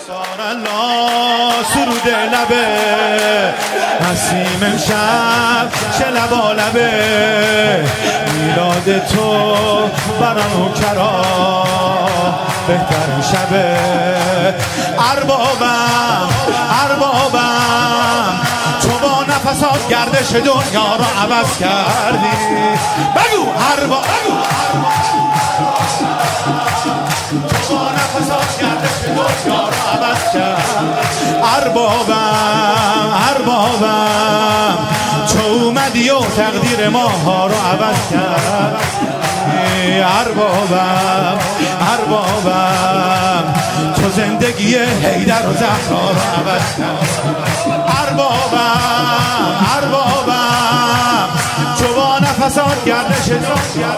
الله سرود لبه نسیم امشب چه لبالبه میلاد تو بران و کرا بهترین شبه اربابم تو با نفسات گردش دنیا را عوض کردی بگو اربابم تو با نفسات گردش دنیا را عوض کرد اربابم تو اومدی و تقدیر ماها را عوض کرد اربابم تو زندگی حیدر و زهرا را عوض کرد اربابم تو با نفسات گردش دنیا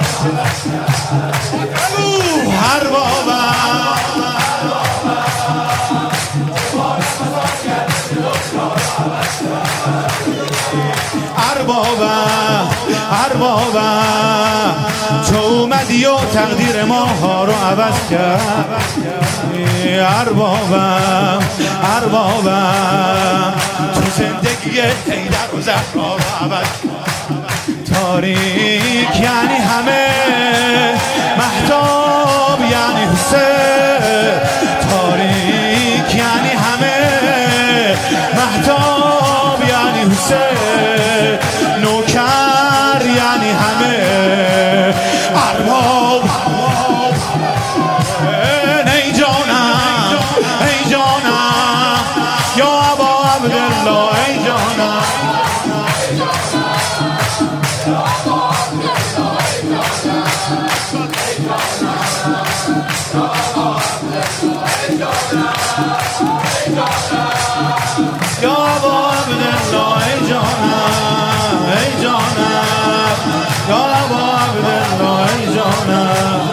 اربابم تو اومدی و تقدیر ماها رو عوض کرد اربابم تو زندگی حیدر و زهرا رو عوض کرد تاریک یعنی همه مهتاب یعنی حسین تاریک یعنی همه مهتاب یعنی حسین نوکر یعنی همه ارباب ای جانم یا ابا عبدالله ای جانم یا ابا عبدالله ای جانم یا ابا عبدالله ای جانم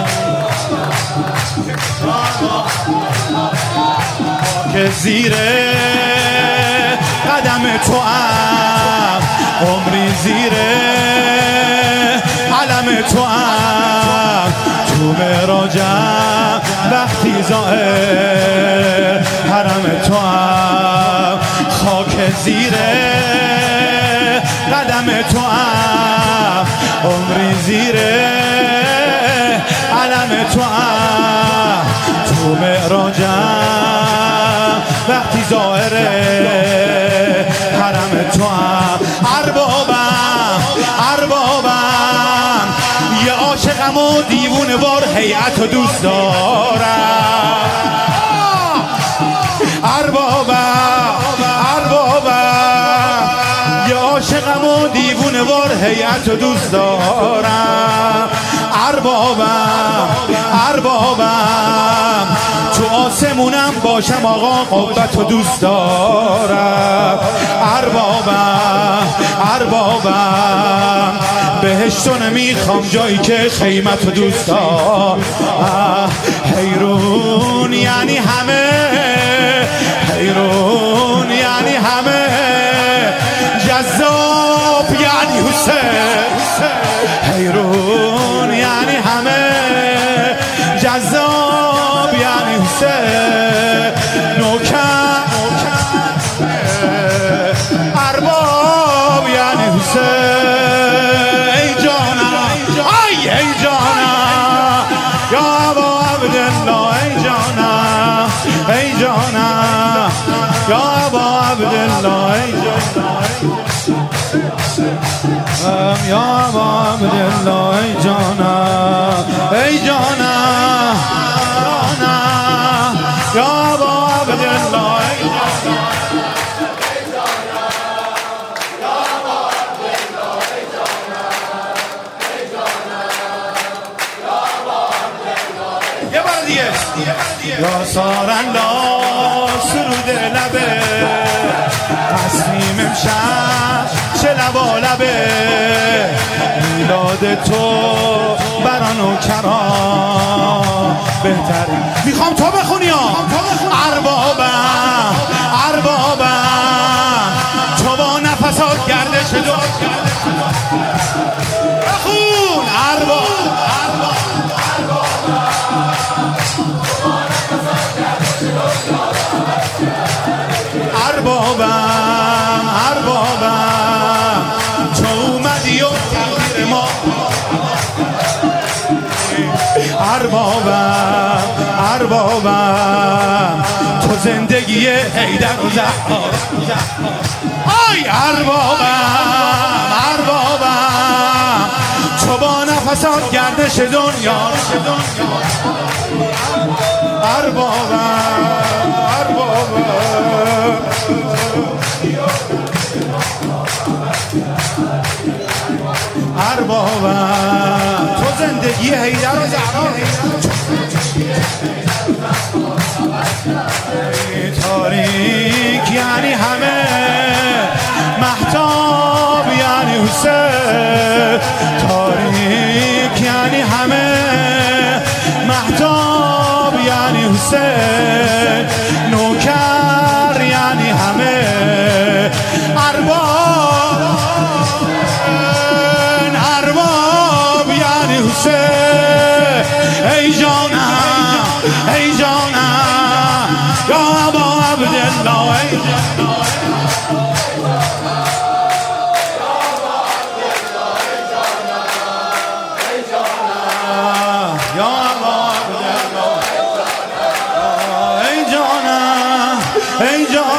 که زیر قدم تو هم عمری زیر علم تو هم تو معراجم وقتی ظاهر حرم تو هم خاک زیر قدم تو هم عمری زیر علم تو هم تو معراجم وقتی ظاهر حرم تو هم اربابم یه عاشقم و دیوونه وار هیئت و دوست دارم اربابم یه عاشقم و دیوونه وار هیئت و دوست دارم اربابم تو آسمونم باشم آقا قوت و دوست دارم اربابم بهشتو نمیخوام جایی که خیمت و دوست دارم حیرون یعنی همه جذاب یعنی حسین حیرون یعنی همه جذاب یعنی حسین نوکر ارباب یعنی حسین ای جانم یا ابا عبدالله ای جانم یا ابا عبدالله ای جانم یا ابا عبدالله ای جانم یا ابا عبدالله ای یه بار دیگه یا سارالله سرود لبه تصمیم امشب چه لبالبه میلاد تو بران و کرا بهترین میخوام تو بخونی ها اربابم تو با نفسات گردش دو بخون ارباب اربابم، تو زندگی حیدر و زهرا. آی اربابم اربابم، تو با نفسات گردش دنیا. اربابم اربابم، اربابم، تو زندگی حیدر و زهرا. تاریک یعنی همه، مهتاب یعنی حسین. تاریک یعنی همه، مهتاب یعنی حسین. نوکر یعنی همه، ارباب ارباب یعنی حسین. ای جانم ای جانم یا ابا عبدالله، ای جانم ای جانم